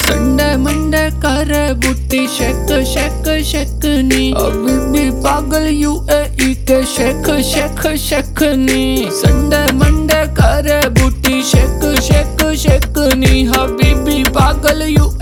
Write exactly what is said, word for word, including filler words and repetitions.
Sunday Monday करे booty shake shake shake नी हबीबी पागल यूएई के शेक शेक शेक नी। संडे मंडे करे बूटी शेक शेक शेक नी हबीबी पागल यू